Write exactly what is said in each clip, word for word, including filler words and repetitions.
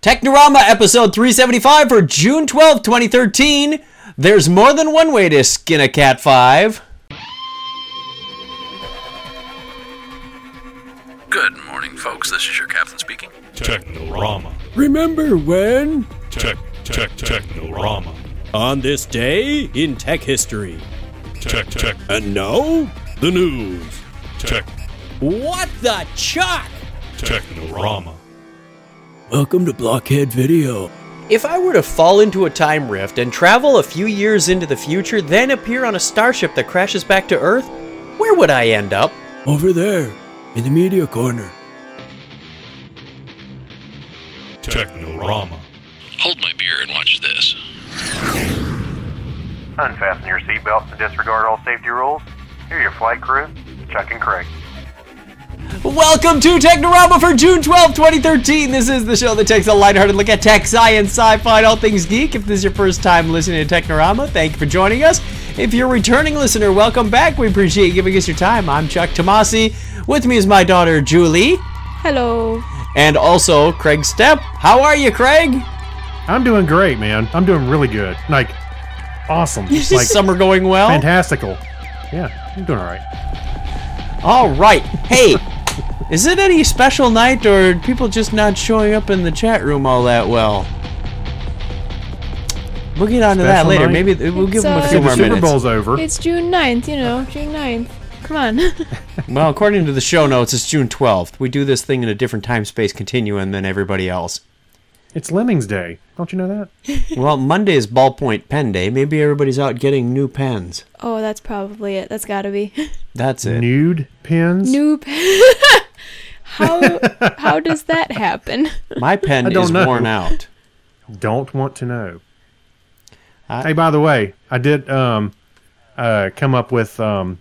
Technorama episode three seventy-five for June twelfth, twenty thirteen. There's more than one way to skin a Cat five. Good morning, folks. This is your captain speaking. Technorama. Remember when? Tech, tech, Technorama. On this day in tech history. Tech, tech, And now, the news. tech, What the chuck? Technorama. Welcome to Blockhead Video. If I were to fall into a time rift and travel a few years into the future, then appear on a starship that crashes back to Earth, where would I end up? Over there, in the media corner. Technorama. Hold my beer and watch this. Unfasten your seatbelts and disregard all safety rules. Here are your flight crew, Chuck and Craig. Welcome to Technorama for June twelfth, twenty thirteen. This is the show that takes a lighthearted look at tech, science, sci-fi, and all things geek. If this is your first time listening to Technorama, thank you for joining us. If you're a returning listener, welcome back. We appreciate you giving us your time. I'm Chuck Tomasi. With me is my daughter, Julie. Hello. And also Craig Stepp. How are you, Craig? I'm doing great, man. I'm doing really good. Like, awesome. Is Like, summer going well? fantastical. Yeah, I'm doing all right. All right. Hey, is it any special night, or are people just not showing up in the chat room all that well? We'll get on to that Special later. night? Maybe we'll give It's, them a uh, few The more Super minutes. Bowl's over. It's June ninth, you know, June ninth. Come on. Well, according to the show notes, it's June twelfth. We do this thing in a different time-space continuum than everybody else. It's Lemmings Day. Don't you know that? Well, Monday is ballpoint pen day. Maybe everybody's out getting new pens. Oh, that's probably it. That's gotta be. That's it. Nude pins. New pen. How how does that happen? My pen I don't is know. worn out. Don't want to know. I- hey, by the way, I did um, uh, come up with... Um,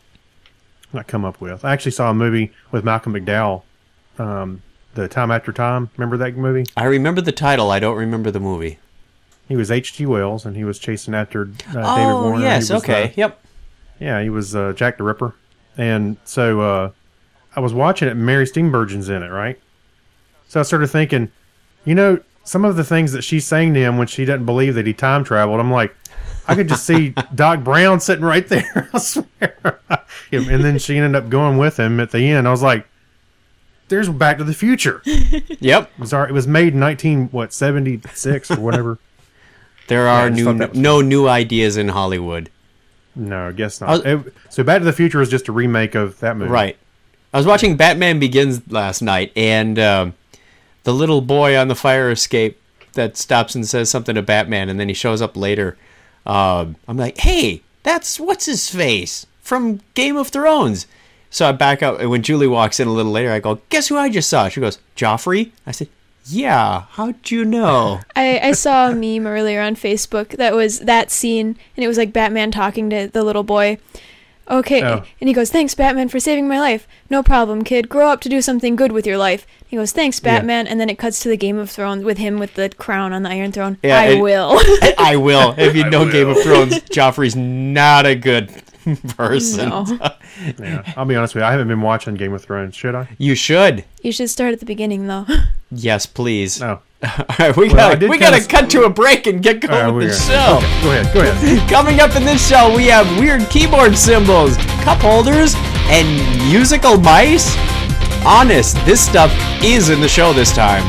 not come up with. I actually saw a movie with Malcolm McDowell. Um, the Time After Time. Remember that movie? I remember the title. I don't remember the movie. He was H G Wells, and he was chasing after uh, David oh, Warner. yes. He was, Okay. uh, Yep. Yeah, he was uh, Jack the Ripper. And so uh, I was watching it, and Mary Steenburgen's in it, right? So I started thinking, you know, some of the things that she's saying to him when she doesn't believe that he time traveled, I'm like, I could just see Doc Brown sitting right there, I swear. And then she ended up going with him at the end. I was like, there's Back to the Future. It Yep. was, our, it was made in nineteen, what, seventy-six or whatever? There are I just new, thought that was- no new ideas in Hollywood. No, I guess I not. was- It- so Back to the Future is just a remake of that movie. Right. I was watching Batman Begins last night, and um, the little boy on the fire escape that stops and says something to Batman, and then he shows up later. Um, I'm like, hey, that's what's his face from Game of Thrones. So I back up, and when Julie walks in a little later, I go, guess who I just saw? She goes, Joffrey? I said, yeah, how'd you know? I, I saw a meme earlier on Facebook that was that scene, and it was like Batman talking to the little boy. Okay, Oh. and he goes, thanks, Batman, for saving my life. No problem, kid. Grow up to do something good with your life. He goes, thanks, Yeah. Batman, and then it cuts to the Game of Thrones with him with the crown on the Iron Throne. Yeah, I and- will. I will. If you I know will. Game of Thrones, Joffrey's not a good person. No. Yeah, I'll be honest with you. I haven't been watching Game of Thrones. Should I? You should. You should start at the beginning, though. Yes, please. No. All right, we Well, I gotta did we kinda gotta cut to a break and get going All right, with we're the gonna- show. okay, go ahead. Go ahead. Coming up in this show, we have weird keyboard symbols, cup holders, and musical mice. Honest, this stuff is in the show this time.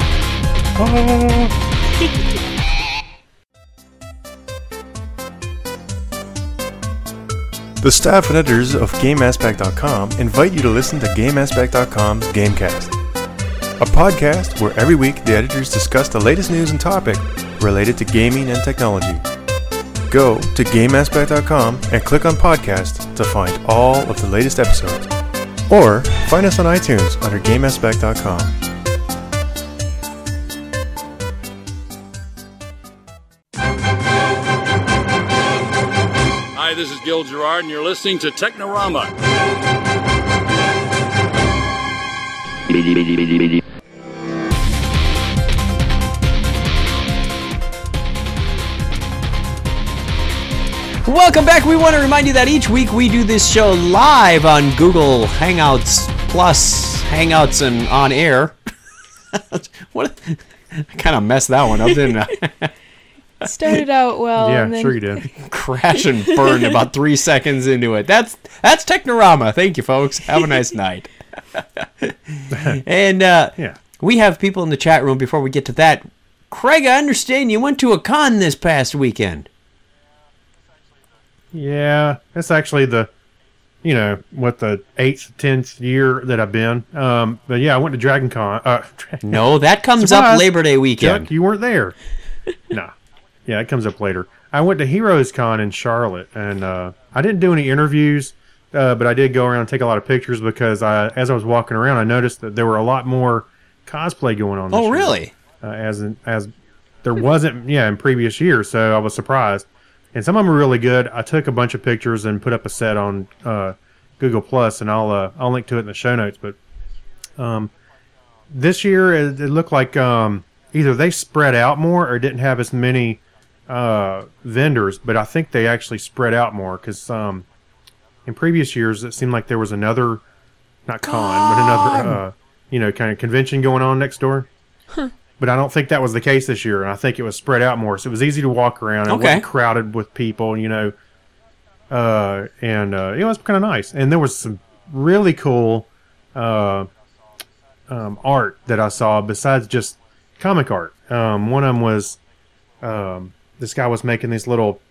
The staff and editors of Game Aspect dot com invite you to listen to Game Aspect dot com's Gamecast, a podcast where every week the editors discuss the latest news and topic related to gaming and technology. Go to Game Aspect dot com and click on podcast to find all of the latest episodes. Or find us on iTunes under Game Aspect dot com. Hi, this is Gil Gerard, and you're listening to Technorama. Welcome back. We want to remind you that each week we do this show live on Google Hangouts Plus, Hangouts and on air. What? I kind of messed that one up, didn't I? Started out well. yeah, and then sure you did. Crash and burned about three seconds into it. That's that's Technorama. Thank you, folks. Have a nice night. And uh, Yeah. we have people in the chat room. Before we get to that, Craig, I understand you went to a con this past weekend. Yeah, that's actually the, you know, what the eighth, tenth year that I've been. Um, but yeah, I went to Dragon Con. Uh, No, that comes Surprise. up Labor Day weekend. Chuck, you weren't there. Nah. Yeah, it comes up later. I went to Heroes Con in Charlotte, and uh, I didn't do any interviews, uh, but I did go around and take a lot of pictures because I, as I was walking around, I noticed that there were a lot more cosplay going on. This Oh, year, really? Uh, as in, as there wasn't, yeah, in previous years, so I was surprised. And some of them were really good. I took a bunch of pictures and put up a set on uh, Google Plus, and I'll uh, I'll link to it in the show notes. But um, this year, it, it looked like um, either they spread out more or didn't have as many uh, vendors. But I think they actually spread out more because um, in previous years, it seemed like there was another, not con, but another, uh, you know, kind of convention going on next door. But I don't think that was the case this year. And I think it was spread out more. So it was easy to walk around. And Okay. It wasn't crowded with people, you know. Uh, and uh, it was kind of nice. And there was some really cool uh, um, art that I saw besides just comic art. Um, one of them was um, this guy was making these little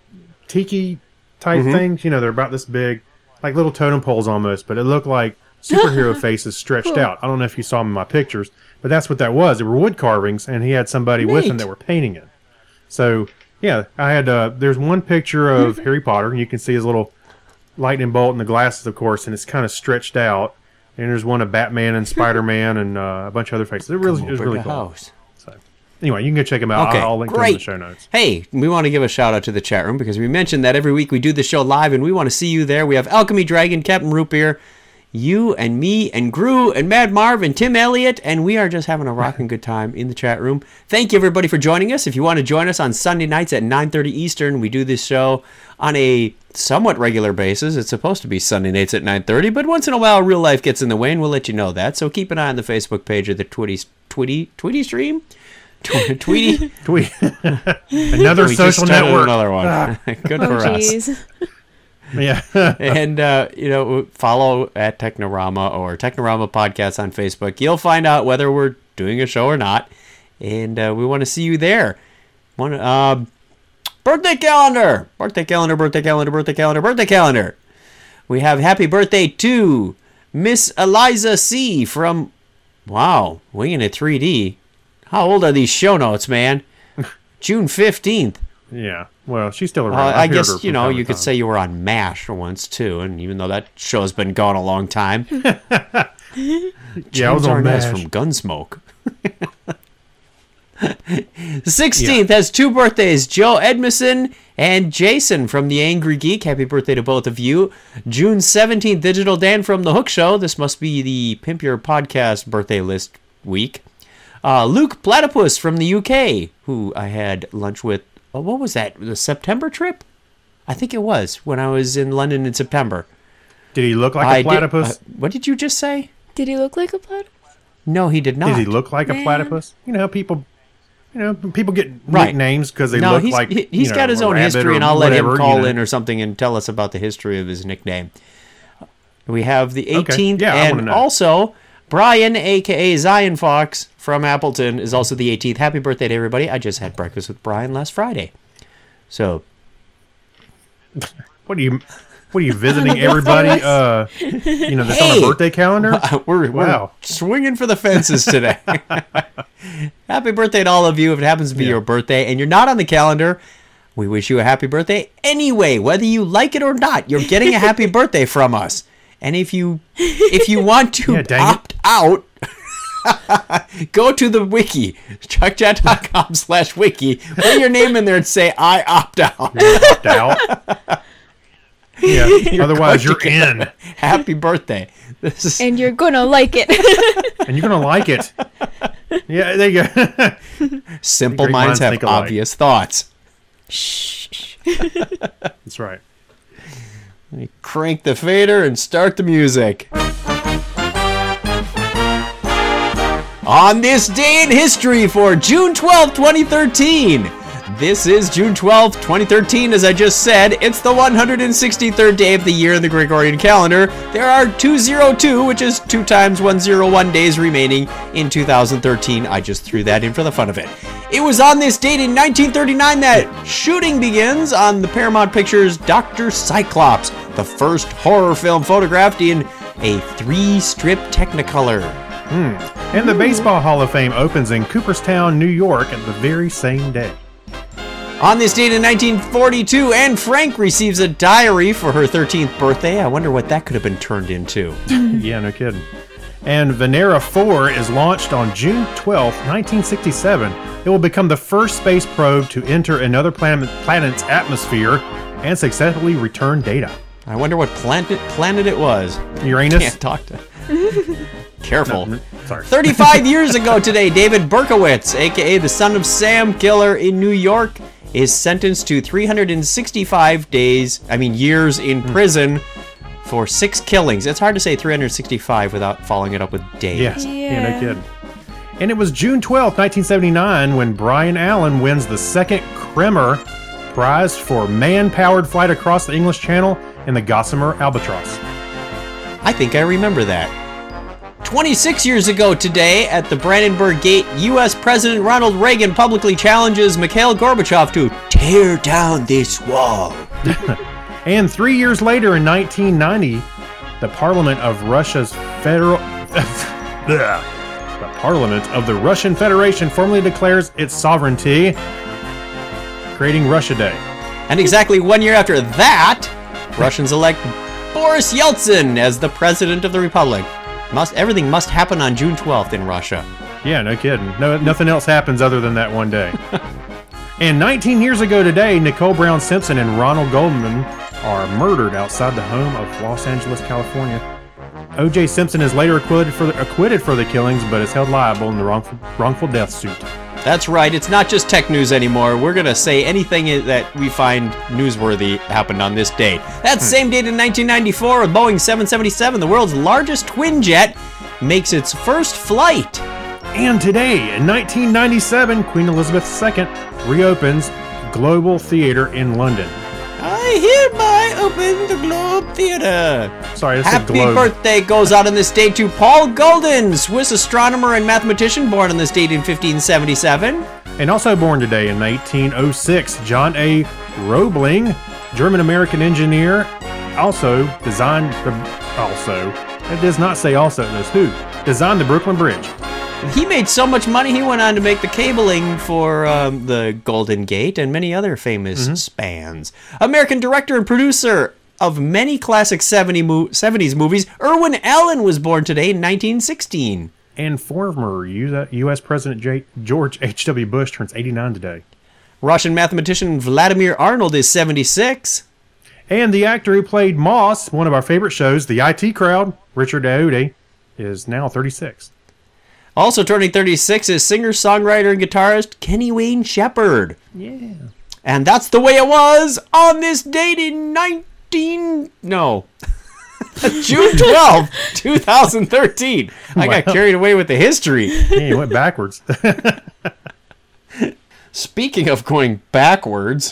tiki type Mm-hmm. things. You know, they're about this big, like little totem poles almost, but it looked like superhero faces stretched out. I don't know if you saw them in my pictures, but that's what that was. They were wood carvings, and he had somebody with him Neat. that were painting it. So, yeah, I had, uh, there's one picture of Harry Potter, and you can see his little lightning bolt and the glasses, of course, and it's kind of stretched out. And there's one of Batman and Spider-Man and uh, a bunch of other faces. It really, it was really cool. House. So, anyway, you can go check them out. Okay, I'll, I'll link to them great. in the show notes. Hey, we want to give a shout out to the chat room because we mentioned that every week we do the show live and we want to see you there. We have Alchemy Dragon, Captain Root Beer, you and me and Gru and Mad Marv and Tim Elliott, and we are just having a rocking good time in the chat room. Thank you everybody for joining us. If you want to join us on Sunday nights at nine thirty Eastern, we do this show on a somewhat regular basis. It's supposed to be Sunday nights at nine thirty, but once in a while real life gets in the way and we'll let you know that. So keep an eye on the Facebook page of the Twitty Twitty Twitty stream. Tw- Tweety. Tweet. Another We just social started network. Another one. Good Oh, for us. jeez. Yeah. And, uh, you know, follow at Technorama or Technorama Podcast on Facebook. You'll find out whether we're doing a show or not. And uh, we want to see you there. One, uh, birthday calendar. Birthday calendar, birthday calendar, birthday calendar, birthday calendar. We have happy birthday to Miss Eliza C. from, wow, Winging It three D. How old are these show notes, man? June fifteenth. Yeah. Well, she's still Uh, around. I I've heard her guess, from you know, time to you could time. say you were on MASH once, too, and even though that show's been gone a long time. Yeah, I was James on Arnaz MASH. from Gunsmoke. The sixteenth has two birthdays, Joe Edmondson and Jason from The Angry Geek. Happy birthday to both of you. June seventeenth, Digital Dan from The Hook Show. This must be the Pimp Your Podcast birthday list week. Uh, Luke Platypus from the U K, who I had lunch with. Oh, what was that? The September trip? I think it was when I was in London in September. Did he look like I a did- platypus? uh, what did you just say? Did he look like a platypus? No, he did not. Did he look like a Man. platypus? You know how people, you know, people get Right. nicknames because they no, look he's, like. he, he's you got know, his a own rabbit history, or and I'll let whatever, him call you know. in or something and tell us about the history of his nickname. We have the eighteenth, Yeah, I wanna and know. also Brian, a k a. Zion Fox from Appleton, is also the eighteenth. Happy birthday to everybody. I just had breakfast with Brian last Friday. So, What are you? What are you visiting everybody? Uh, you know, that's on Hey! a birthday calendar. we're, Wow. we're swinging for the fences today. Happy birthday to all of you. If it happens to be Yeah. your birthday and you're not on the calendar, we wish you a happy birthday anyway. Whether you like it or not, you're getting a happy birthday from us. And if you if you want to Yeah, dang it. opt out, go to the wiki, chuckchat.com slash wiki, put your name in there and say, I opt out. Opt out. Yeah. Otherwise, you're in, Happy birthday. This is And you're gonna like it. and you're gonna like it. Yeah, there you go. simple Great minds minds have think alike. obvious thoughts. That's right. Crank the fader and start the music. On this day in history for June twelfth, twenty thirteen. This is June twelfth, twenty thirteen, as I just said. It's the one hundred sixty-third day of the year in the Gregorian calendar. There are two hundred two, which is two times one hundred one days remaining in two thousand thirteen. I just threw that in for the fun of it. It was on this date in nineteen thirty-nine that shooting begins on the Paramount Pictures' Doctor Cyclops, the first horror film photographed in a three-strip Technicolor. Hmm. And the Baseball Hall of Fame opens in Cooperstown, New York at the very same day. On this date in nineteen forty-two, Anne Frank receives a diary for her thirteenth birthday. I wonder what that could have been turned into. Yeah, no kidding. And Venera four is launched on June twelfth, nineteen sixty-seven. It will become the first space probe to enter another planet, planet's atmosphere and successfully return data. I wonder what planet planet it was. Uranus? Can't talk to. Careful. No, sorry. thirty-five years ago today, David Berkowitz, a k a the son of Sam Killer in New York, is sentenced to three hundred sixty-five days, I mean years in prison for six killings. It's hard to say three hundred sixty-five without following it up with days. Yes. Yeah. Yeah, no kidding. And it was June twelfth, nineteen seventy-nine when Brian Allen wins the second Kremer Prize for man-powered flight across the English Channel in the Gossamer Albatross. I think I remember that. twenty-six years ago today, at the Brandenburg Gate, U S President Ronald Reagan publicly challenges Mikhail Gorbachev to tear down this wall. And three years later, in nineteen ninety, the Parliament of Russia's Federal... the Parliament of the Russian Federation formally declares its sovereignty, creating Russia Day. And exactly one year after that, Russians elect Boris Yeltsin as the President of the Republic. Must everything must happen on June twelfth in Russia. Yeah, no kidding. No, nothing else happens other than that one day. And nineteen years ago today, Nicole Brown Simpson and Ronald Goldman are murdered outside the home of Los Angeles, California. O J Simpson is later acquitted for the, acquitted for the killings, but is held liable in the wrongful, wrongful death suit. That's right, it's not just tech news anymore. We're going to say anything that we find newsworthy happened on this date. That same date in nineteen ninety-four, a Boeing seven seventy-seven, the world's largest twin jet, makes its first flight. And today, in nineteen ninety-seven, Queen Elizabeth the Second reopens Global Theatre in London. I hereby open the Globe Theatre. Sorry, that's Happy the Globe. birthday goes out on this date to Paul Golden, Swiss astronomer and mathematician born on this date in fifteen seventy-seven. And also born today in nineteen oh six, John A. Roebling, German-American engineer, also designed the, also, it does not say also, it says who, designed the Brooklyn Bridge. He made so much money, he went on to make the cabling for um, the Golden Gate and many other famous mm-hmm. spans. American director and producer of many classic seventies movies, Irwin Allen was born today in nineteen sixteen. And former U S President J- George H W. Bush turns eighty-nine today. Russian mathematician Vladimir Arnold is seventy-six. And the actor who played Moss, one of our favorite shows, The I T Crowd, Richard Ayoade, is now thirty-six. Also turning thirty-six is singer-songwriter and guitarist Kenny Wayne Shepherd. Yeah. And that's the way it was on this date in nineteen... No. June twelfth, twenty thirteen. I got Wow. carried away with the history. Yeah, you went backwards. Speaking of going backwards...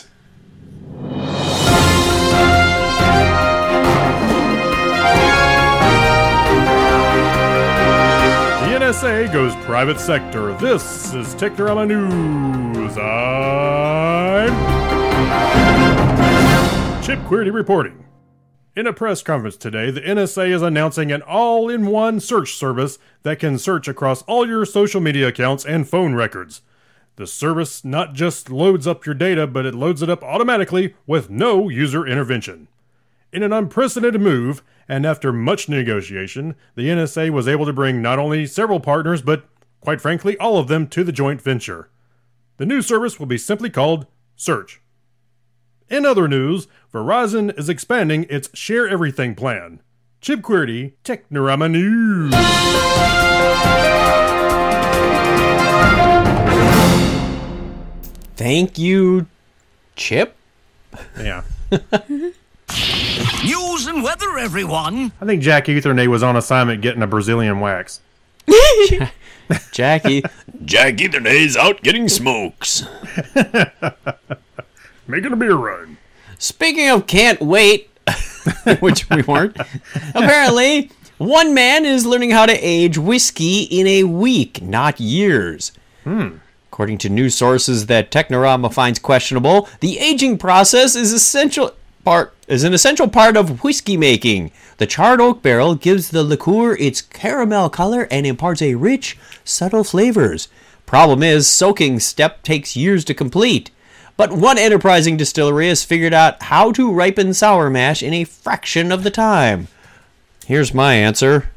The N S A goes private sector. This is Technorama News. I'm Chip Query reporting. In a press conference today, the N S A is announcing an all-in-one search service that can search across all your social media accounts and phone records. The service not just loads up your data, but it loads it up automatically with no user intervention. In an unprecedented move, and after much negotiation, the N S A was able to bring not only several partners, but, quite frankly, all of them to the joint venture. The new service will be simply called Search. In other news, Verizon is expanding its Share Everything plan. Chip Query, Technorama News. Thank you, Chip. Yeah. News and weather, everyone. I think Jack Eathernay was on assignment getting a Brazilian wax. Jackie, Jackie the day's out getting smokes. Making a beer run. Speaking of can't wait, which we weren't, apparently one man is learning how to age whiskey in a week, not years. Hmm. According to news sources that Technorama finds questionable, the aging process is essential part is an essential part of whiskey making. The charred oak barrel gives the liqueur its caramel color and imparts a rich, subtle flavors. Problem is, soaking step takes years to complete. But one enterprising distillery has figured out how to ripen sour mash in a fraction of the time. Here's my answer.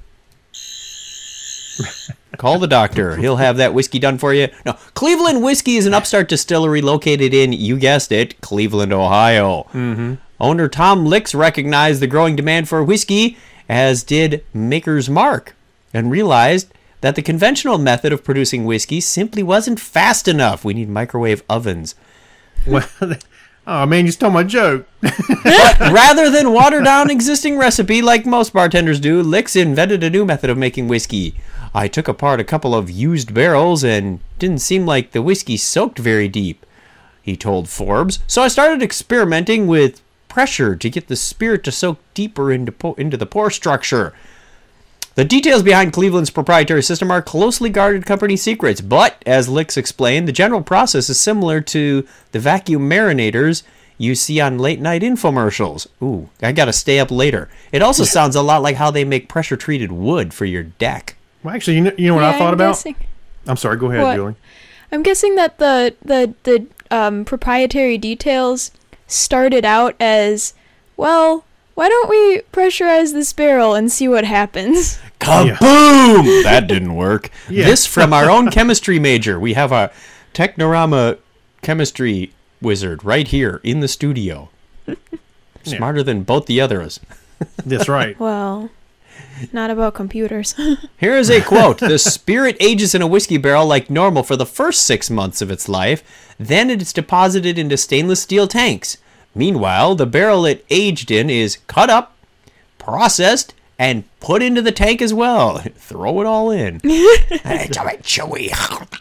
Call the doctor. He'll have that whiskey done for you. No, Cleveland Whiskey is an upstart distillery located in, you guessed it, Cleveland, Ohio. Mm-hmm. Owner Tom Licks recognized the growing demand for whiskey, as did Maker's Mark, and realized that the conventional method of producing whiskey simply wasn't fast enough. We need microwave ovens. Well, oh man, you stole my joke. But rather than water down existing recipe like most bartenders do, Licks invented a new method of making whiskey. I took apart a couple of used barrels and didn't seem like the whiskey soaked very deep, he told Forbes. So I started experimenting with pressure to get the spirit to soak deeper into po- into the pore structure. The details behind Cleveland's proprietary system are closely guarded company secrets, but, as Licks explained, the general process is similar to the vacuum marinators you see on late-night infomercials. Ooh, I gotta stay up later. It also sounds a lot like how they make pressure-treated wood for your deck. Well, actually, you know, you know what Yeah, I thought I'm about? guessing- I'm sorry, go ahead, What? Julie. I'm guessing that the the the um, proprietary details started out as, well, why don't we pressurize this barrel and see what happens? Kaboom! That didn't work. Yeah. This from our own chemistry major. We have a Technorama chemistry wizard right here in the studio. Smarter than both the others. That's right. Well, not about computers. Here is a quote. The spirit ages in a whiskey barrel like normal for the first six months of its life. Then it is deposited into stainless steel tanks. Meanwhile, the barrel it aged in is cut up, processed, and put into the tank as well. Throw it all in. It's all right, chewy.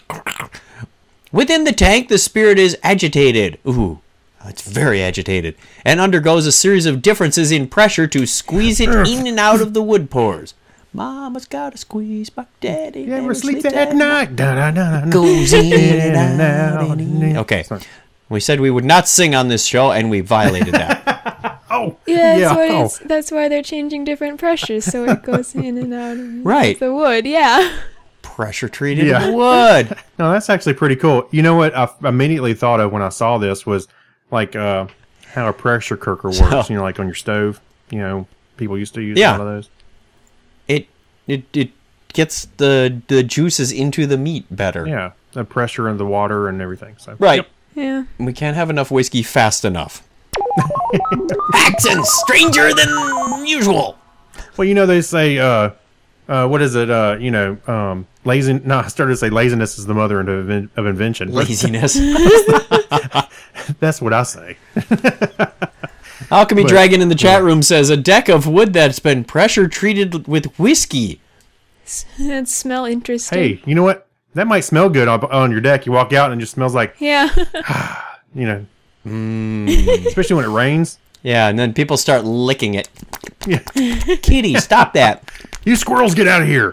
Within the tank, the spirit is agitated. Ooh, it's very agitated. And undergoes a series of differences in pressure to squeeze it in and out of the wood pores. Mama's got to squeeze, but daddy You ever never sleep sleeps at night? Da, da, da, da. Goes in and out. and out. Okay. Sorry. We said we would not sing on this show, and we violated that. Oh, Yeah, that's, yeah. what oh. it's, that's why they're changing different pressures, so it goes in and out of Right. the wood. Yeah. Pressure treated Yeah. wood. No, that's actually pretty cool. You know what I f- immediately thought of when I saw this was like uh, how a pressure cooker works. So- you know, like on your stove. You know, people used to use Yeah. a lot of those. It it it gets the the juices into the meat better. Yeah, the pressure in the water and everything. So Right. Yeah. We can't have enough whiskey fast enough. Accents stranger than usual. Well, you know they say, uh, uh, what is it? Uh, you know, um, lazy. No, I started to say laziness is the mother of, inven- of invention. Laziness. That's what I say. Alchemy But- Dragon in the chat room says a deck of wood that's been pressure treated with whiskey. That smell interesting. Hey, you know what? That might smell good on, on your deck. You walk out and it just smells like, Yeah. you know, Mm. especially when it rains. Yeah, and then people start licking it. Yeah. Kitty, stop that. You squirrels, get out of here.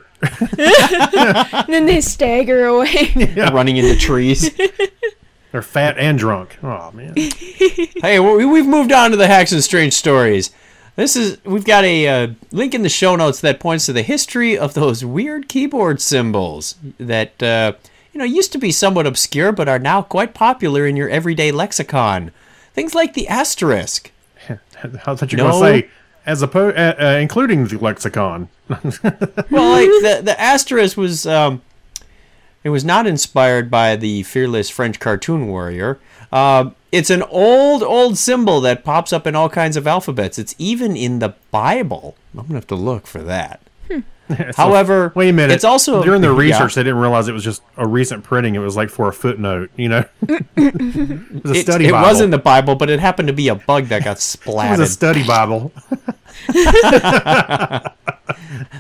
And then they stagger away. Yeah. Running into trees. They're fat and drunk. Oh, man. Hey, we- we've moved on to the Hacks and Strange Stories. This is we've got a uh, link in the show notes that points to the history of those weird keyboard symbols that uh, you know used to be somewhat obscure but are now quite popular in your everyday lexicon. Things like the asterisk. I thought you were No. going to say, as opposed, uh, uh, including the lexicon. Well, like the the asterisk was um, it was not inspired by the fearless French cartoon warrior. Uh, it's an old, old symbol that pops up in all kinds of alphabets. It's even in the Bible. I'm gonna have to look for that. However, Wait a minute. it's also during the yeah. research, they didn't realize it was just a recent printing. It was like for a footnote, you know? It was a It, study it Bible. was in the Bible, but it happened to be a bug that got It was a splatted. study Bible.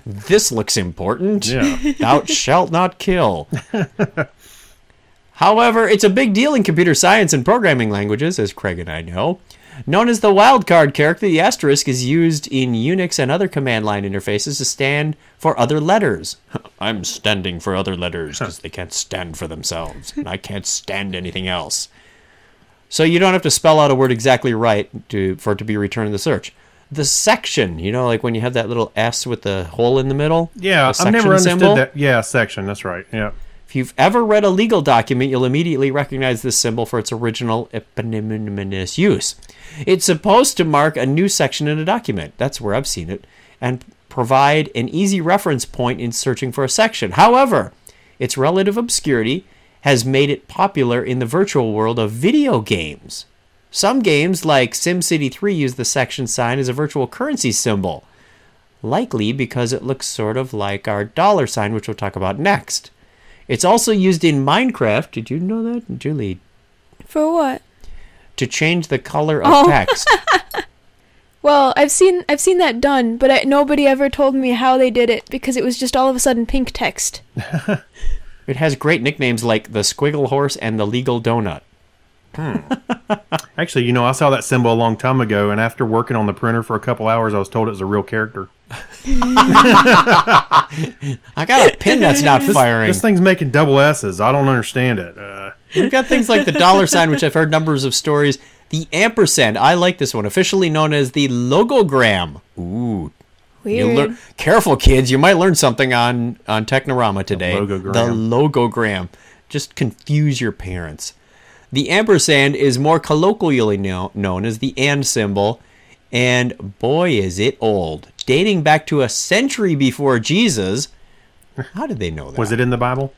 This looks important. Yeah. Thou shalt not kill. However, it's a big deal in computer science and programming languages, as Craig and I know. Known as the wildcard character, the asterisk is used in Unix and other command line interfaces to stand for other letters. I'm standing for other letters because they can't stand for themselves, and I can't stand anything else. So you don't have to spell out a word exactly right to for it to be returned in the search. The section, you know, like when you have that little S with the hole in the middle? Yeah, the I've never understood symbol. that. Yeah, section, that's right. Yeah. If you've ever read a legal document, you'll immediately recognize this symbol for its original eponymous use. It's supposed to mark a new section in a document. That's where I've seen it. And provide an easy reference point in searching for a section. However, its relative obscurity has made it popular in the virtual world of video games. Some games, like SimCity three, use the section sign as a virtual currency symbol. Likely because it looks sort of like our dollar sign, which we'll talk about next. It's also used in Minecraft. Did you know that, Julie? For what? To change the color of Oh. text. Well, I've seen I've seen that done, but I, nobody ever told me how they did it because it was just all of a sudden pink text. It has great nicknames like the Squiggle Horse and the Legal Donut. Actually, you know, I saw that symbol a long time ago, and after working on the printer for a couple hours, I was told it was a real character. I got a pin that's not firing. This thing's making double S's. I don't understand it. Uh, We've got things like the dollar sign, which I've heard numbers of stories. The ampersand, I like this one, officially known as the logogram. Ooh. You Weird. lear- Careful, kids. You might learn something on, on Technorama today. logogram. The logogram. Just confuse your parents. The ampersand is more colloquially know- known as the and symbol, and boy, is it old. Dating back to a century before Jesus. How did they know that? was it in the Bible?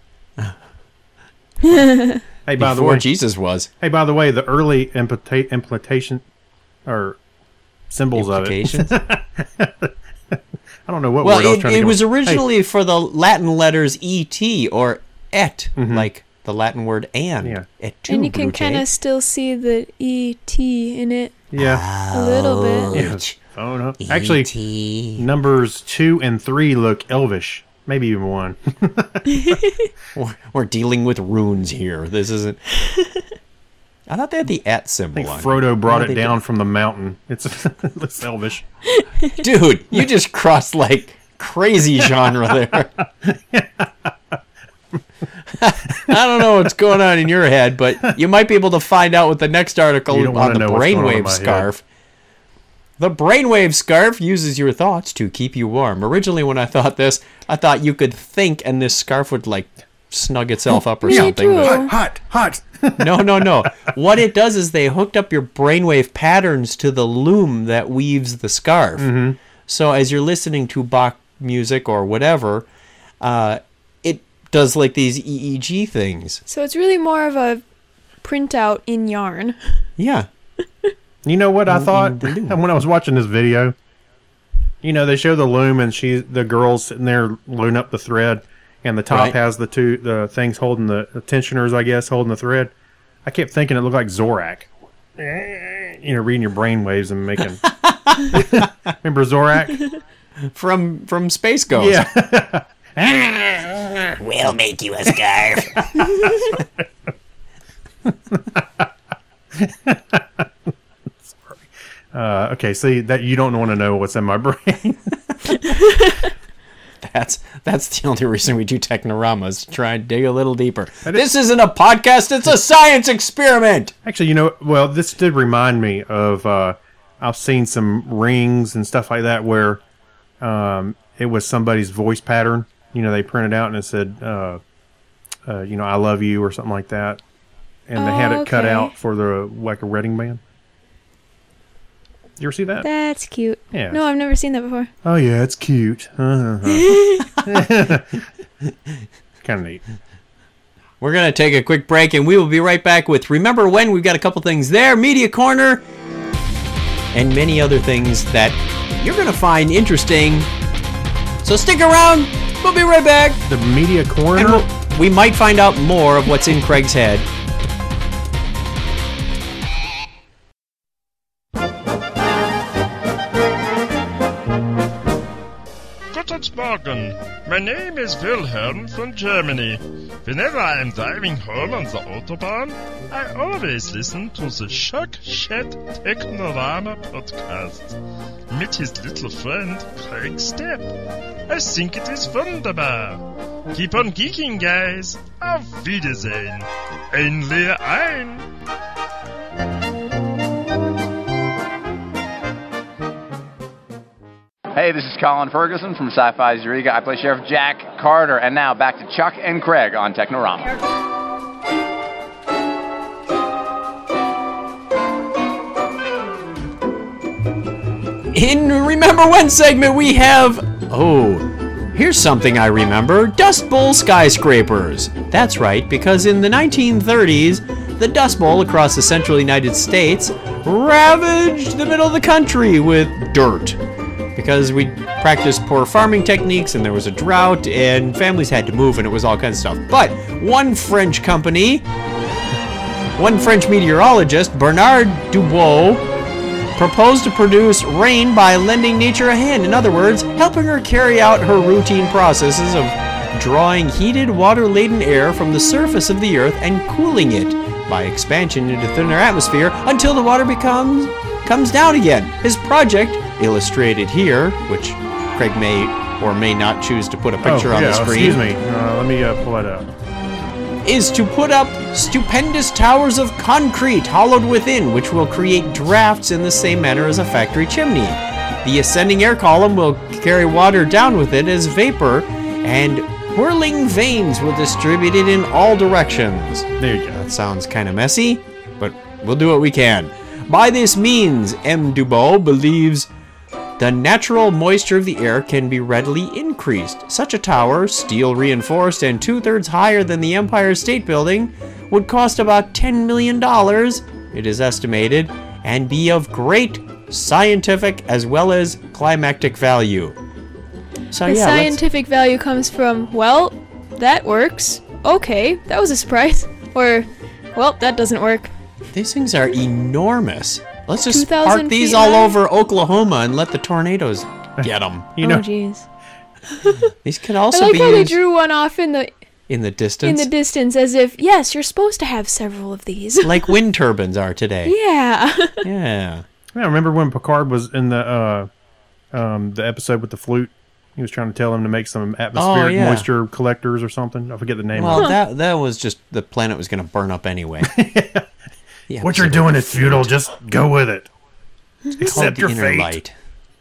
Hey, by the before way, Jesus was? hey, by the way, the early implita- implication or symbols Implications? of it. I don't know what Well, word I was it, trying to it come was up- originally for the Latin letters et or et, Mhm. like the Latin word and. Yeah. Et tu, And you can Brute. kind of still see the E T in it Hey, yeah. a little bit. Yeah. Oh no. Actually, E T. numbers two and three look elvish. Maybe even one. We're, we're dealing with runes here. This isn't. I thought they had the at I symbol think on it. Frodo brought No, it they down from the mountain. It's, it's elvish. didn't. Dude, you just crossed like crazy genre there. I don't know what's going on in your head, but you might be able to find out with the next article You don't on wanna the know what's going on in brainwave my head. scarf. The brainwave scarf uses your thoughts to keep you warm. Originally, when I thought this, I thought you could think and this scarf would like snug itself up or Me something. too. but- Hot, hot. No, no, no. What it does is they hooked up your brainwave patterns to the loom that weaves the scarf. Mm-hmm. So as you're listening to Bach music or whatever, uh, it does like these E E G things. So it's really more of a printout in yarn. Yeah. You know what I Mm, thought mm, the loom. when I was watching this video? You know, they show the loom and she, the girl's sitting there looming up the thread, and the top Right. has the two the things holding the, the tensioners, I guess, holding the thread. I kept thinking it looked like Zorak. You know, reading your brain waves and making. Remember Zorak? From from Space Ghost. Yeah. We'll make you a scarf. Uh, okay, see that you don't want to know what's in my brain. That's that's the only reason we do Technoramas. Try and dig a little deeper. This isn't a podcast, it's a science experiment. Actually, you know, well, this did remind me of. Uh, I've seen some rings and stuff like that where um, it was somebody's voice pattern. You know, they printed out and it said, uh, uh, you know, "I love you" or something like that, and they had Oh, it cut okay. out for the like a wedding band. You ever see that? That's cute. Yeah. No, I've never seen that before. Oh yeah, it's cute. Uh-huh. Kind of neat. We're going to take a quick break and we will be right back with Remember When? We've got a couple things there, Media Corner, and many other things that you're going to find interesting. So stick around. We'll be right back. The media corner. And we'll, we might find out more of what's in Craig's head. Get it Morgen. My name is Wilhelm from Germany. Whenever I am driving home on the Autobahn, I always listen to the Shock Shed Technorama podcast with his little friend Craig Stepp. I think it is wunderbar. Keep on geeking, guys. Auf Wiedersehen. Einleer ein. Hey, this is Colin Ferguson from Sci-Fi Zurika. I play Sheriff Jack Carter. And now back to Chuck and Craig on Technorama. In Remember When segment, we have... Oh, here's something I remember. Dust Bowl skyscrapers. That's right, because in the nineteen thirties, the Dust Bowl across the central United States ravaged the middle of the country with dirt. Because we practiced poor farming techniques and there was a drought and families had to move and it was all kinds of stuff. But one French company, one French meteorologist, Bernard Dubois, proposed to produce rain by lending nature a hand. In other words, helping her carry out her routine processes of drawing heated, water-laden air from the surface of the earth and cooling it by expansion into thinner atmosphere until the water becomes comes down again. His project, illustrated here, which Craig may or may not choose to put a picture oh, on yeah, the screen. Excuse me. Uh, let me uh, pull it up. Is to put up stupendous towers of concrete hollowed within, which will create drafts in the same manner as a factory chimney. The ascending air column will carry water down with it as vapor, and whirling veins will distribute it in all directions. There you go. That sounds kind of messy, but we'll do what we can. By this means, M. Dubois believes the natural moisture of the air can be readily increased. Such a tower, steel reinforced and two-thirds higher than the Empire State Building, would cost about ten million dollars, it is estimated, and be of great scientific as well as climactic value. So, the yeah, scientific value comes from, well, that works. Okay, that was a surprise. Or, well, that doesn't work. These things are enormous. Let's just two thousand park these feet all high? over Oklahoma and let the tornadoes get them. You know, oh, jeez. These could I also like be how they used drew one off in the in the in distance, the distance, as if, yes, you're supposed to have several of these. like wind turbines are today. Yeah. Yeah. I remember when Picard was in the uh, um, the episode with the flute. He was trying to tell him to make some atmospheric Oh, yeah. moisture collectors or something. I forget the name Well, of it. that that was just the planet was going to burn up anyway. Yeah, What you're doing is futile. Just go with it. Called Accept the your inner fate. light.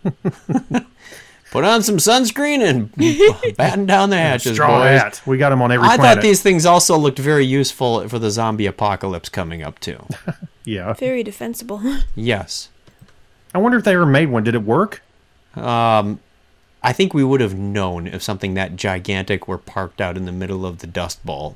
Put on some sunscreen and batten down the hatches, Straw boys. hat. We got them on every I planet. thought these things also looked very useful for the zombie apocalypse coming up too. Yeah. Very defensible. Yes. I wonder if they ever made one. Did it work? Um, I think we would have known if something that gigantic were parked out in the middle of the Dust Bowl.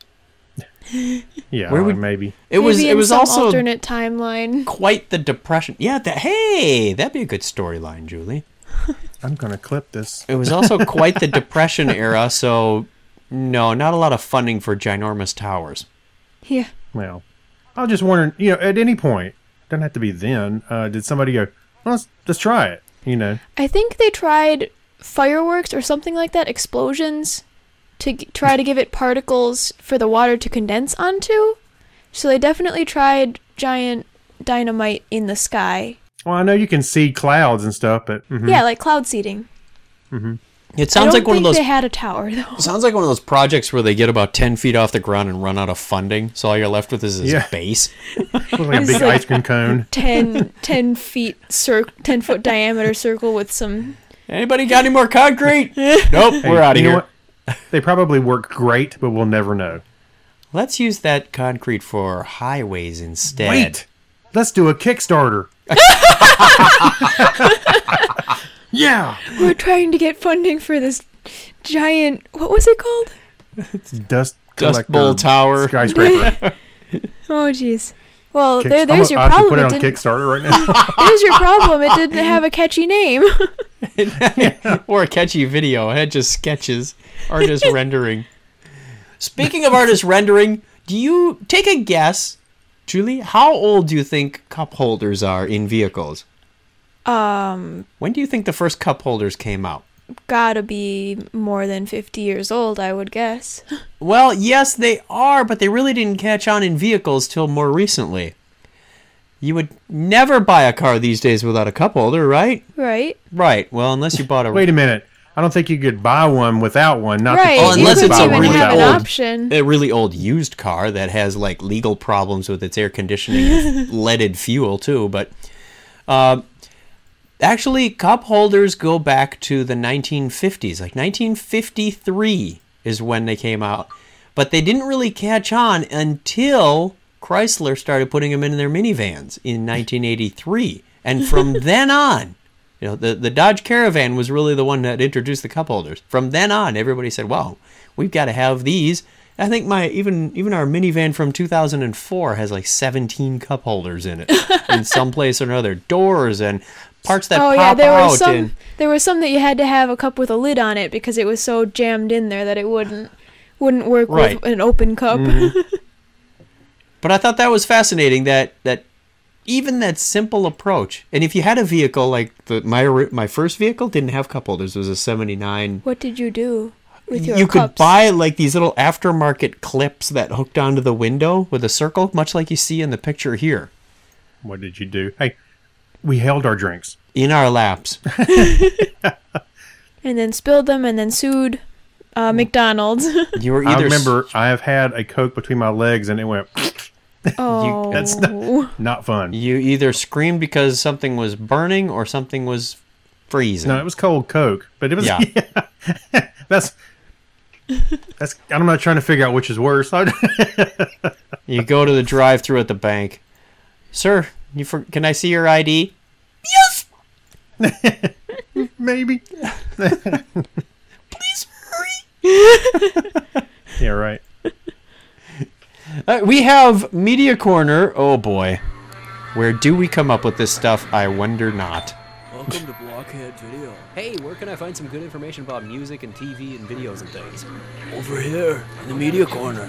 Yeah, Where would- maybe. It was. Maybe It in was some also alternate timeline. quite the depression. Yeah. That. Hey, that'd be a good storyline, Julie. I'm gonna clip this. It was also quite the depression era. So, no, not a lot of funding for ginormous towers. Yeah. Well, I was just wondering. You know, at any point, doesn't have to be then. Uh, did somebody go? Well, let's let's try it. You know. I think they tried fireworks or something like that, explosions, to g- try to give it particles for the water to condense onto. So they definitely tried giant dynamite in the sky. Well, I know you can see clouds and stuff, but mhm. Yeah, like cloud seeding. It I sounds don't like one of think those. they had a tower, though. Sounds like one of those projects where they get about ten feet off the ground and run out of funding, so all you're left with is this Yeah. base. Looks like a It's big like- ice cream cone. ten, ten feet cir- ten foot diameter circle with some... Anybody got any more concrete? Nope, Hey, we're out of you know here. what? They probably work great, but we'll never know. Let's use that concrete for highways instead. Wait, let's do a Kickstarter. Yeah, We're trying to get funding for this giant... What was it called? dust Dust collector Bowl Tower. skyscraper. Oh, jeez. Well, Kick- there, there's I'm your gonna- I should problem. put it on It didn't, Kickstarter right now. there's your problem. It didn't have a catchy name. Or a catchy video. It had just sketches. Artist rendering. Speaking of artist rendering, do you take a guess, Julie? How old do you think cup holders are in vehicles? um, When do you think the first cup holders came out? gotta be more than fifty years old, I would guess. Well, yes, they are, but they really didn't catch on in vehicles till more recently. You would never buy a car these days without a cup holder, right? Right. Right. Well, unless you bought a... Wait a minute. I don't think you could buy one without one. Not right. that Oh, you unless would it's buy a one really without old, one. option. a really old used car that has like legal problems with its air conditioning and leaded fuel too. But uh, actually, cup holders go back to the nineteen fifties. Like nineteen fifty-three is when they came out, but they didn't really catch on until Chrysler started putting them in their minivans in nineteen eighty-three, and from then on. You know, the, the Dodge Caravan was really the one that introduced the cup holders. From then on, everybody said, wow, we've got to have these. I think my even even our minivan from two thousand four has like seventeen cup holders in it in some place or another. Doors and parts that oh pop yeah, there out. were some. And, there was some that you had to have a cup with a lid on it because it was so jammed in there that it wouldn't wouldn't work Right. with an open cup. Mhm. But I thought that was fascinating that that even that simple approach. And if you had a vehicle like the my ori- my first vehicle didn't have cup holders. It was a seventy-nine. What did you do with your You could cups? buy like these little aftermarket clips that hooked onto the window with a circle, much like you see in the picture here. What did you do? Hey, we held our drinks. In our laps. and then spilled them and then sued uh, McDonald's. You were I either remember I have had a Coke between my legs and it went. oh. That's not, not fun. You either screamed because something was burning or something was freezing. No, it was cold Coke, but it was. Yeah. Yeah. that's. That's. I'm not trying to figure out which is worse. You go to the drive-thru at the bank. Sir, you for, can I see your I D? Yes. Maybe. Please hurry. Yeah, right. Uh, we have Media Corner. Oh boy, where do we come up with this stuff? I wonder not. Welcome to Blockhead Video. Hey, where can I find some good information about music and T V and videos and things? Over here, in the media corner.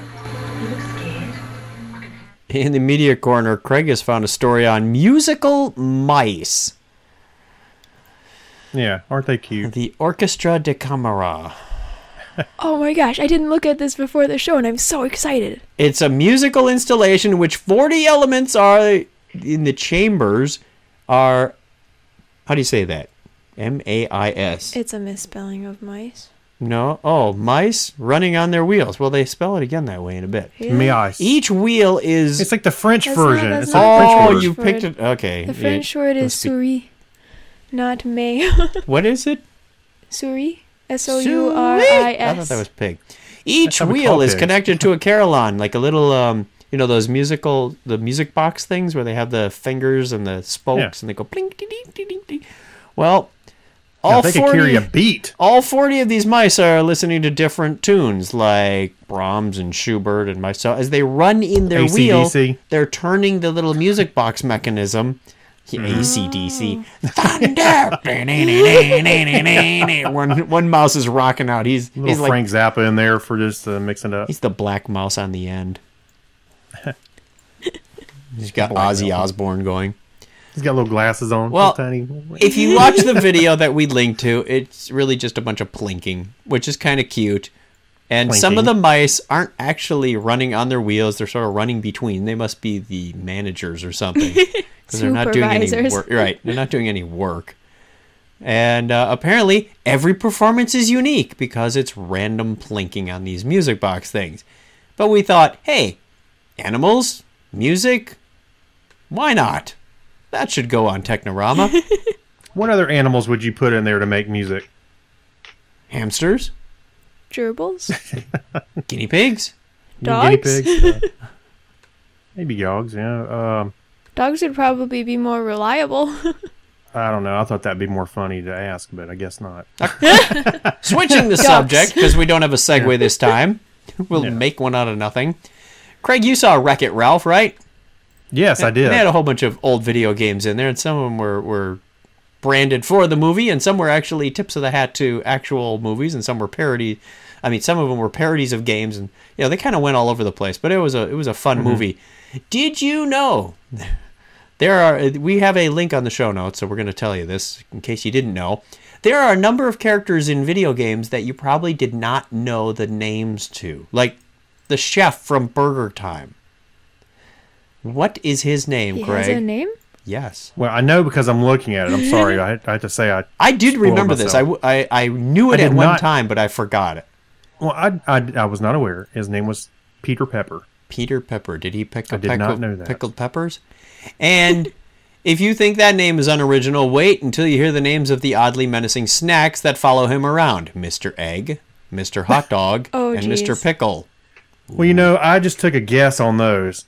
In the Media Corner, Craig has found a story on musical mice. Yeah, aren't they cute? The Orchestra de Camera. Oh my gosh, I didn't look at this before the show and I'm so excited. It's a musical installation in which forty elements are in the chambers are, how do you say that? M A I S. It's a misspelling of mice. No. Oh, mice running on their wheels. Well, they spell it again that way in a bit. Really? Mice. Each wheel is... It's like the French That's not- version. that's it's not like the French Oh, word. you word. picked it. Okay. The French word is must be- souris, not may. What is it? Souris. S O U R I S. I thought that was pig. Each how we wheel call is pigs. connected to a carillon, like a little, um, you know, those musical, the music box things where they have the fingers and the spokes Yeah. and they go bling, ding, ding, ding, ding, ding. Well, Now, all they could forty, carry a beat. all forty of these mice are listening to different tunes, like Brahms and Schubert and myself. As they run in their A C D C. wheel, they're turning the little music box mechanism. A C D C. Thunder! one, one mouse is rocking out. He's, Little he's like Frank Zappa in there for just uh, mixing it up. He's the black mouse on the end. He's got Black Ozzy mouse. Osbourne going. He's got little glasses on. Well, little tiny. If you watch the video that we linked to, it's really just a bunch of plinking, which is kind of cute. And some of Plinking. the mice aren't actually running on their wheels. They're sort of running between. They must be the managers or something. Because they're not doing any Supervisors. work. Right. They're not doing any work. And uh, apparently, every performance is unique because it's random plinking on these music box things. But we thought, hey, animals, music, why not? That should go on Technorama. What other animals would you put in there to make music? Hamsters, Gerbils. guinea pigs. Dogs? Guinea pigs? Uh, maybe dogs, yeah. Um, Dogs would probably be more reliable. I don't know. I thought that'd be more funny to ask, but I guess not. Switching the Ducks. subject, because we don't have a segue this time. We'll Yeah. make one out of nothing. Craig, you saw Wreck-It Ralph, right? Yes, I did. They had a whole bunch of old video games in there, and some of them were, were branded for the movie, and some were actually tips of the hat to actual movies, and some were parody. I mean, some of them were parodies of games, and you know they kind of went all over the place. But it was a it was a fun Mm-hmm. movie. Did you know there are we have a link on the show notes, so we're going to tell you this in case you didn't know. There are a number of characters in video games that you probably did not know the names to. Like the chef from Burger Time. What is his name, He Greg? has a name? Yes. Well, I know because I'm looking at it. I'm sorry. I, I have to say I. I did spoiled remember this. I, myself. w- I, I knew I it did at one not- time, but I forgot it. Well, I, I, I was not aware. His name was Peter Pepper. Peter Pepper. Did he pick I up did not pickled, know that. pickled peppers? And if you think that name is unoriginal, wait until you hear the names of the oddly menacing snacks that follow him around. Mister Egg, Mister Hot Dog, Oh, and Mister geez. Pickle. Well, you know, I just took a guess on those.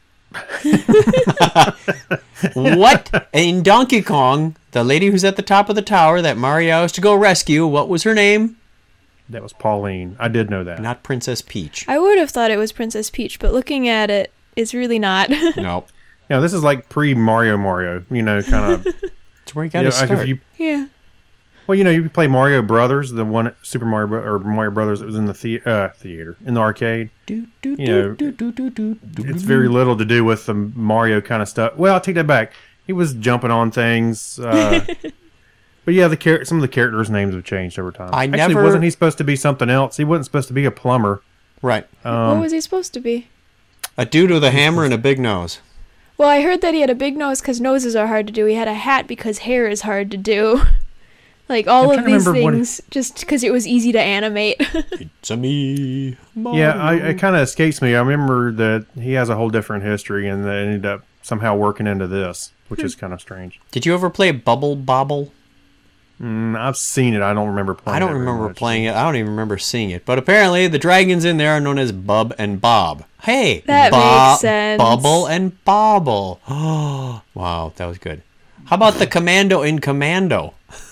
What? In Donkey Kong, the lady who's at the top of the tower that Mario is to go rescue, what was her name? That was Pauline. I did know that. Not Princess Peach. I would have thought it was Princess Peach, but looking at it, it's really not. No. Yeah, this is like pre Mario Mario. You know, kind of. That's where you you got know, to like start. if you, Yeah. well, you know, you play Mario Brothers, the one Super Mario Bro- or Mario Brothers that was in the, the uh, theater in the arcade. Do, do, You know, do, do, do, do, do, It's do. very little to do with the Mario kind of stuff. Well, I'll take that back. He was jumping on things. Uh, but yeah, the char- some of the characters' names have changed over time. I Actually, never- wasn't he supposed to be something else? He wasn't supposed to be a plumber. Right. Um, What was he supposed to be? A dude with a hammer and a big nose. Well, I heard that he had a big nose because noses are hard to do. He had a hat because hair is hard to do. Like all I'm of trying to these remember what he- things, just because it was easy to animate. It's a me. Yeah, I, it kind of escapes me. I remember that he has a whole different history, and they ended up somehow working into this, which is kind of strange. Did you ever play Bubble Bobble? Mm, I've seen it. I don't remember playing. I don't it very remember much. playing it. I don't even remember seeing it. But apparently, the dragons in there are known as Bub and Bob. Hey, That Bob, makes sense. Bubble and Bobble. Oh, wow, that was good. How about the Commando in Commando?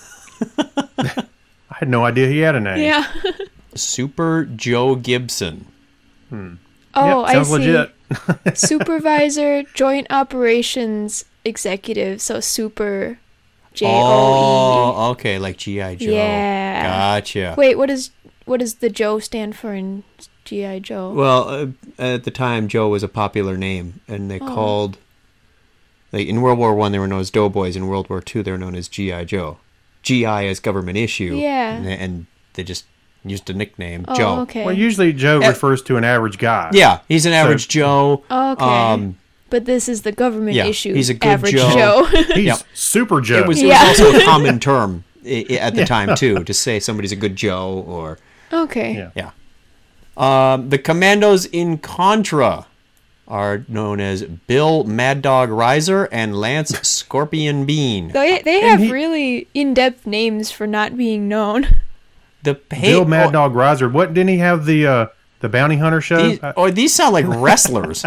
I had no idea he had a name. Yeah. Super Joe Gibson. Hmm. Oh, Yep, I sounds see. legit. Supervisor, Joint Operations Executive, so Super J O E. Oh, okay, like G I. Joe. Yeah. Gotcha. Wait, what does what does the Joe stand for in G I. Joe? Well, uh, at the time, Joe was a popular name, and they Oh. called, like in World War One, they were known as Doughboys. In World War Two, they were known as G I. Joe. G I is government issue. Yeah. And, and they just used a nickname, Oh, Joe. okay. Well, usually Joe Eh. refers to an average guy. Yeah, he's an average Joe. Okay. Um, But this is the government yeah, issue. he's a good average Joe. Joe. He's Yep. Super Joe. it was, it Yeah. was also a common term i- i- at the Yeah. time, too, to say somebody's a good Joe or... Okay. Yeah. Yeah. Um, the commandos in Contra are known as Bill Mad Dog Riser and Lance Scorpion Bean. They they And have he- really in-depth names for not being known. The pay- Bill Mad oh, Dog Riser. What didn't he have the uh, the bounty hunter show? These, Uh, oh, these sound like wrestlers.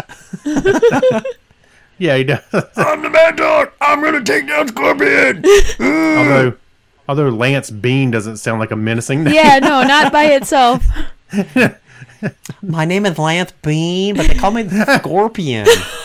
yeah, he does. I'm the Mad Dog. I'm gonna take down Scorpion. although although Lance Bean doesn't sound like a menacing name. Yeah, no, not by itself. My name is Lance Bean, but they call me the Scorpion.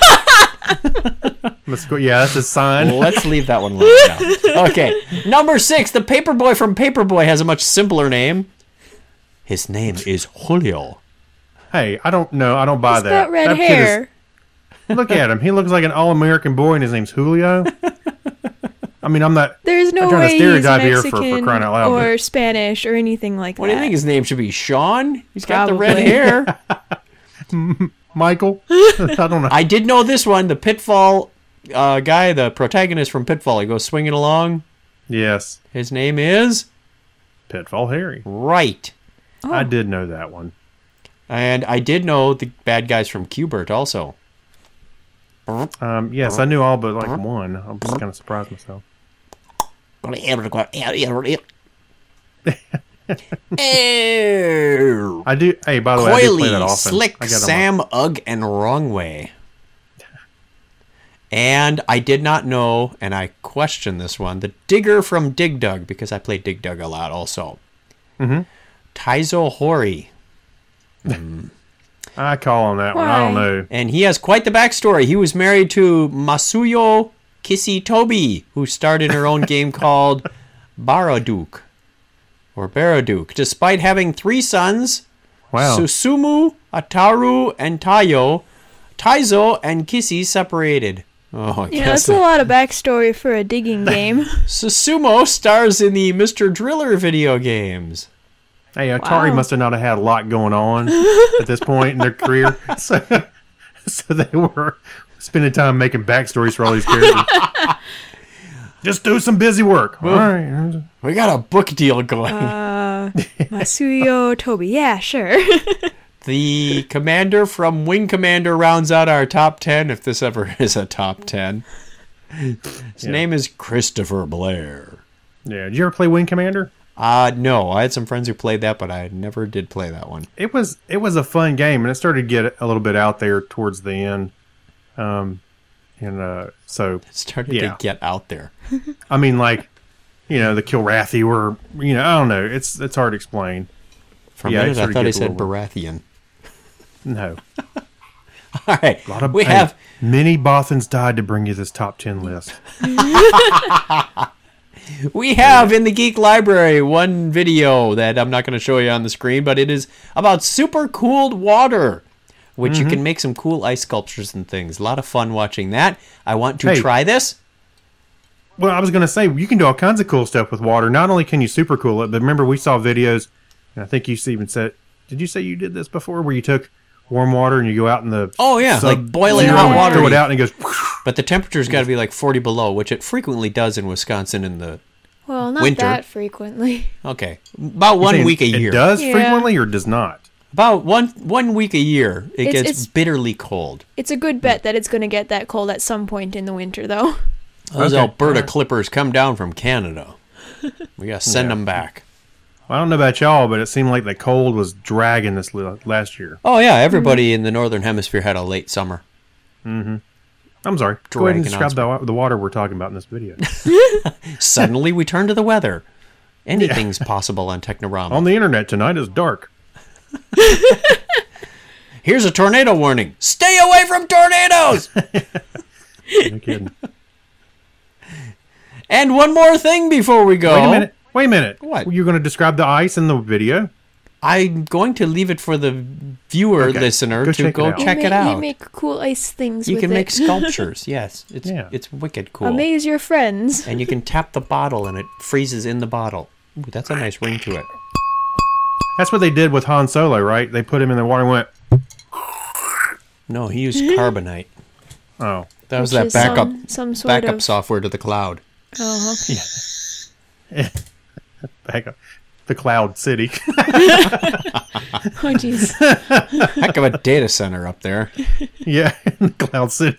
Let's go- yeah, that's his sign. Let's leave that one alone now. Okay, number six. The Paperboy from Paperboy has a much simpler name. His name is Julio. Hey, I don't know. I don't buy He's that. got red That kid is- hair. look at him. He looks like an all-American boy, and his name's Julio. I mean, I'm not. There's no I'm trying way to he's stereotype here for, Mexican for crying out loud. or Spanish or anything like What that. do you think his name should be? Sean? He's got the red Probably. hair. but Michael. I don't know. I did know this one. The Pitfall uh, guy, the protagonist from Pitfall, he goes swinging along. Yes, His name is Pitfall Harry. Right. Oh. I did know that one. And I did know the bad guys from Q*bert also. Um, yes, I knew all but like one. I'm just kind of surprised myself. I do. Hey, by the way, I do play that Coily, often. Slick, I got 'em Sam, Ugg, and Wrong Way. And I did not know, and I questioned this one, the Digger from Dig Dug, because I play Dig Dug a lot also. Mhm. Taizo Hori. I call on that one. I don't Why? know. And he has quite the backstory. He was married to Masuyo Kisitobi, who starred in her own game called Baraduk. Or Baraduk. Despite having three sons, Wow. Susumu, Ataru, and Tayo, Taizo and Kissy separated. Oh, I Yeah, guess that's a lot of backstory for a digging game. Susumu stars in the Mister Driller video games. Hey, Atari Wow. must have not have had a lot going on at this point in their career. So, so they were spending time making backstories for all these characters. Just do some busy work. All right. We got a book deal going. Uh, Masuyo Toby. Yeah, sure. The commander from Wing Commander rounds out our top ten, if this ever is a top ten. His Yeah. name is Christopher Blair. Yeah. Did you ever play Wing Commander? Uh, no, I had some friends who played that, but I never did play that one. It was it was a fun game, and it started to get a little bit out there towards the end. Um, and uh, so It started yeah. to get out there. I mean, like, you know, the Kilrathi were, you know, I don't know. It's it's hard to explain. For a Yeah, it minute, I sort of thought he gets a said little- Baratheon. No. All right, A lot of, we hey, have many Bothans died to bring you this top ten list. we have in the Geek Library one video that I'm not going to show you on the screen, but it is about super cooled water, which Mm-hmm. you can make some cool ice sculptures and things. A lot of fun watching that. I want to Hey. try this. Well, I was going to say, you can do all kinds of cool stuff with water. Not only can you super cool it, but remember we saw videos, and I think you even said, did you say you did this before, where you took warm water and you go out in the Oh, yeah, sub- like boiling zero hot and water. throw it out and it goes. But the temperature's got to be like forty below, which it frequently does in Wisconsin in the Well, not Winter. that frequently. okay, about one Saying week a it year. does Yeah. frequently or does not? About one one week a year, it It's- gets it's- bitterly cold. It's a good bet that it's going to get that cold at some point in the winter, though. Those Okay, Alberta alright. clippers come down from Canada. We gotta send Yeah. them back. I don't know about y'all, but it seemed like the cold was dragging this li- last year. Oh yeah, everybody in the northern hemisphere had a late summer. I'm sorry. Go ahead Dragging and describe on the, wa- the water we're talking about in this video. Suddenly, we turn to the weather. Anything's possible on Technorama. On the internet tonight is dark. Here's a tornado warning. Stay away from tornadoes! No kidding. And one more thing before we go. Wait a minute. Wait a minute. What? You're going to describe the ice in the video? I'm going to leave it for the viewer Okay, listener go to check it go out. check you it make, out. You make cool ice things You with can it. make sculptures. Yes, it's Yeah. it's wicked cool. Amaze your friends. And you can tap the bottle and it freezes in the bottle. Ooh, that's a nice ring to it. That's what they did with Han Solo, right? They put him in the water and went, No, he used carbonite. oh. That was Which that is backup some, some sort backup of, software to the cloud. Oh, Back up. The Cloud City. oh jeez. Heck of a data center up there. Yeah, the Cloud City.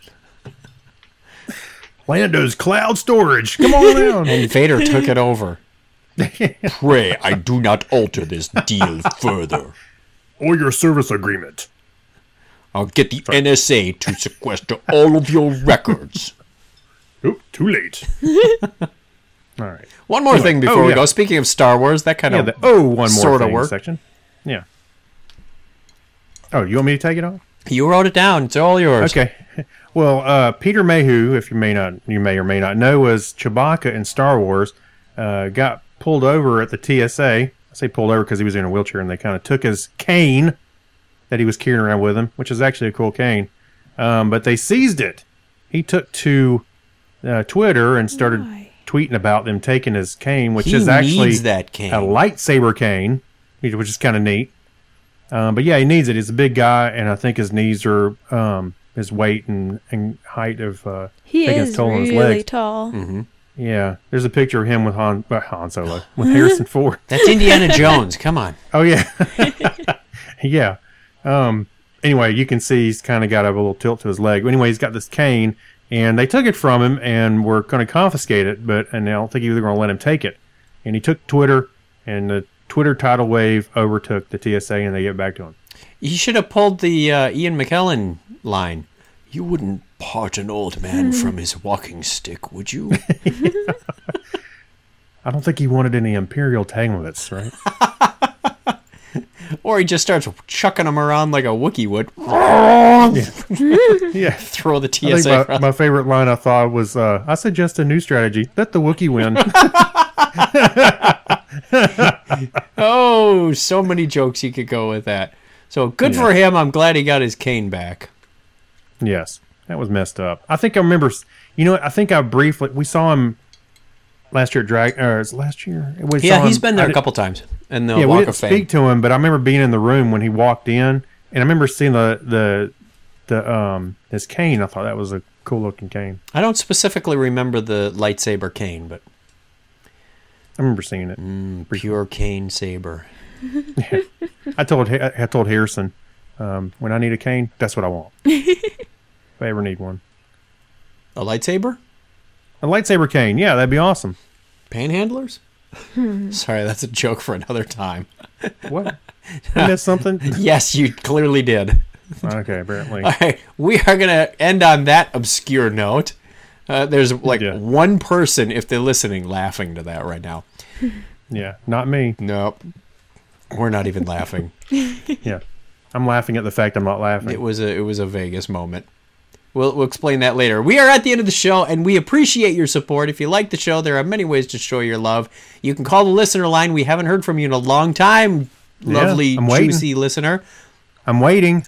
Lando's cloud storage. Come on down. And Vader took it over. Pray I do not alter this deal further. Or your service agreement. I'll get the N S A to sequester all of your records. Oop, too late. All right. One more Anyway, thing before oh, we yeah. go. Speaking of Star Wars, that kind Yeah, of the, oh, one more sort of thing work. section. Yeah. Oh, you want me to take it off? You wrote it down. It's all yours. Okay. Well, uh, Peter Mayhew, if you may not, you may or may not know, was Chewbacca in Star Wars. Uh, got pulled over at the T S A. I say pulled over because he was in a wheelchair, and they kind of took his cane that he was carrying around with him, which is actually a cool cane. Um, but they seized it. He took to uh, Twitter and started Why? tweeting about them taking his cane, which He is actually needs that cane. a lightsaber cane, which which is kind of neat. Um, but yeah, he needs it. He's a big guy, and I think his knees are um, his weight and, and height of uh, He taking its is toll on his really legs. tall. Mm-hmm. Yeah, there's a picture of him with Han, uh, Han Solo with Harrison Ford. That's Indiana Jones. Come on. Oh yeah, yeah. Um, anyway, you can see he's kind of got a little tilt to his leg. Anyway, he's got this cane, and they took it from him and were going to confiscate it, but and I don't think he was going to let him take it. And he took Twitter, and the Twitter tidal wave overtook the T S A, and they get back to him. You should have pulled the uh, Ian McKellen line. You wouldn't part an old man from his walking stick, would you? I don't think he wanted any Imperial tanglets, right? Or he just starts chucking them around like a Wookiee would. Yeah. Throw the I T S A. think my, my favorite line I thought was, uh, I suggest a new strategy. Let the Wookiee win. Oh, so many jokes you could go with that. So good Yeah. for him. I'm glad he got his cane back. Yes. That was messed up. I think I remember. You know, what? I think I briefly we saw him last year at Drag. Or is it last year? We Yeah, saw he's him- been there I a did- couple times in the yeah, we Walk didn't of Fame. speak to him, but I remember being in the room when he walked in, and I remember seeing the the the um his cane. I thought that was a cool looking cane. I don't specifically remember the lightsaber cane, but I remember seeing it. mm, pure cane saber. I told I told Harrison, um, when I need a cane, that's what I want. If I ever need one, A lightsaber? a lightsaber cane. Yeah, that'd be awesome. Panhandlers? Sorry, that's a joke for another time. What? I missed something. Yes, you clearly did. Okay, apparently. All right, we are going to end on that obscure note. Uh, there's like Yeah. one person, if they're listening, laughing to that right now. Yeah, not me. Nope. We're not even laughing. Yeah, I'm laughing at the fact I'm not laughing. It was a it was a Vegas moment. We'll we'll explain that later. We are at the end of the show, and we appreciate your support. If you like the show, there are many ways to show your love. You can call the listener line. We haven't heard from you in a long time, Yeah, lovely, I'm waiting. juicy listener. I'm waiting.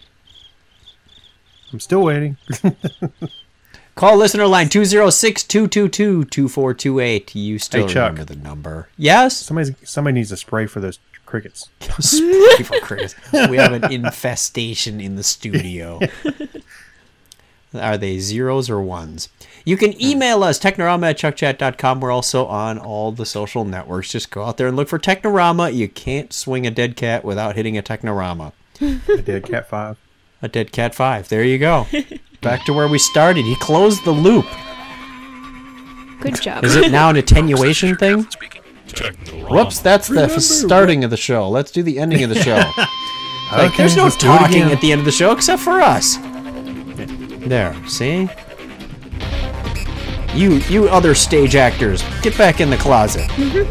I'm still waiting. Call listener line two oh six, two two two, two four two eight. You still Hey, Chuck. remember the number. Yes? Somebody's somebody needs to spray for those crickets. Spray for crickets. We have an infestation in the studio. Are they zeros or ones? You can email us, technorama at chuckchat dot com. We're also on all the social networks. Just go out there and look for Technorama. You can't swing a dead cat without hitting a Technorama. I did Cat Five. A dead cat five. There you go. Back to where we started. He closed the loop. Good job. Is it now an attenuation thing? Technorama. Whoops, that's the starting of the show. Let's do the ending of the show. Like, Okay, there's no let's do it talking again. at the end of the show except for us. There, see? You you other stage actors, get back in the closet.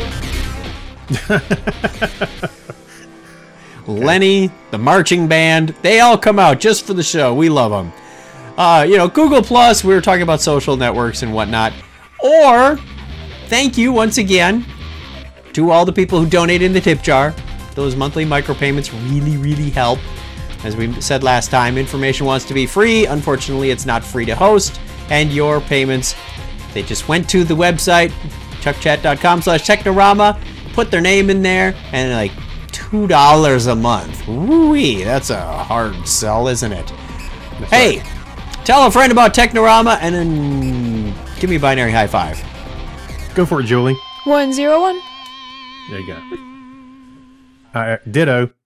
Lenny, the marching band, they all come out just for the show. We love them. Uh, you know, Google Plus, we were talking about social networks and whatnot. Or, thank you once again to all the people who donate in the tip jar. Those monthly micropayments really, really help. As we said last time, information wants to be free. Unfortunately, it's not free to host. And your payments, they just went to the website, chuckchat dot com slash technorama, put their name in there, and like two dollars a month. Woo-wee, that's a hard sell, isn't it? Hey, tell a friend about Technorama, and then give me a binary high five. Go for it, Julie. One zero one. There you go. Uh, ditto.